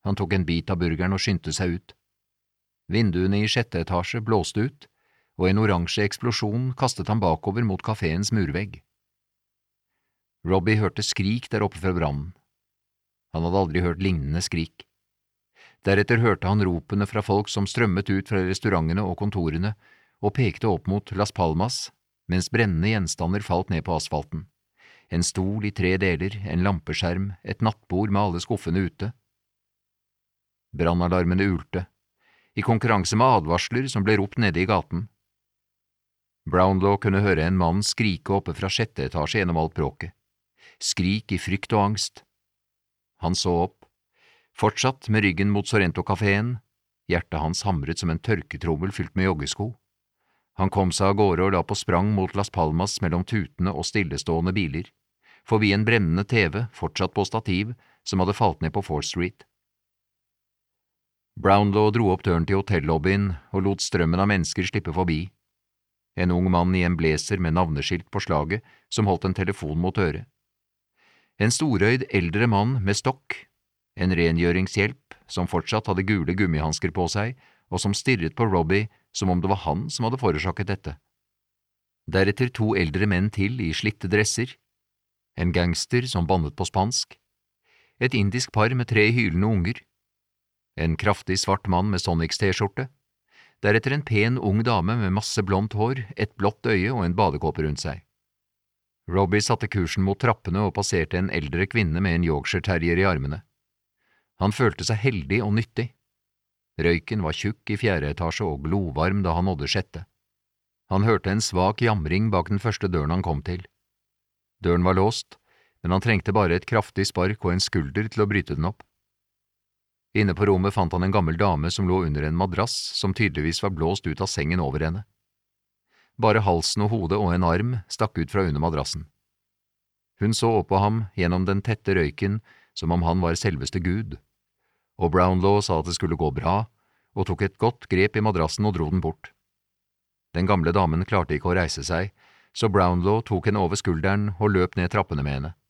Han tok en bit av burgeren og skyndte seg ut. Vinduene i 6. etasje blåste ut, og en oransje eksplosjon kastet han bakover mot kaféens murvegg. Robbie hørte skrik der oppe fra brannen. Han hadde aldri hørt lignende skrik. Deretter hørte han ropene fra folk som strømmet ut fra restaurantene og kontorene og pekte opp mot Las Palmas, mens brennende gjenstander falt ned på asfalten. En stol i 3 deler, en lampeskjerm, et nattbord med alle skuffene ute. Brannalarmene ulte, i konkurranse med advarsler som ble ropt nede i gaten. Brownlow kunne høre en mann skrike oppe fra 6. etasje gjennom alt bråket. Skrik i frykt og angst. Han så opp, fortsatt med ryggen mot Sorrento-kaféen. Hjertet hans hamret som en tørketrommel fylt med joggesko. Han kom seg av gårde og la på sprang mot Las Palmas mellom tutende og stillestående biler, forbi en brennende TV, fortsatt på stativ, som hadde falt ned på 4th Street. Brownlow dro opp døren til hotellobbyen og lot strømmen av mennesker slippe forbi. En ung mann i en blazer med navneskilt på slaget som holdt en telefon mot øret. En storøyd eldre mann med stokk, en rengjøringshjelp som fortsatt hadde gule gummihansker på seg og som stirret på Robbie som om det var han som hadde forårsaket dette. Deretter 2 eldre menn til i slitte dresser, en gangster som bannet på spansk, et indisk par med 3 hylende unger, en kraftig svart mann med Sonics-t-skjorte, deretter en pen ung dame med masse blondt hår, et blått øye og en badekåpe rundt seg. Robbie satte kursen mot trappene og passerte en eldre kvinne med en Yorkshire terrier i armene. Han følte seg heldig og nyttig. Røyken var tjukk i 4. etasje og glovarm da han nådde 6. Han hørte en svak jamring bak den første døren han kom til. Døren var låst, men han trengte bare et kraftig spark og en skulder til å bryte den opp. Inne på rommet fant han en gammel dame som lå under en madrass som tydeligvis var blåst ut av sengen over henne. Bare halsen og hodet og en arm stakk ut fra under madrassen. Hun så opp på ham gjennom den tette røyken som om han var selveste Gud, og Brownlow sa at det skulle gå bra, og tok et godt grep i madrassen og dro den bort. Den gamle damen klarte ikke å reise seg, så Brownlow tok henne over skulderen og løp ned trappene med henne.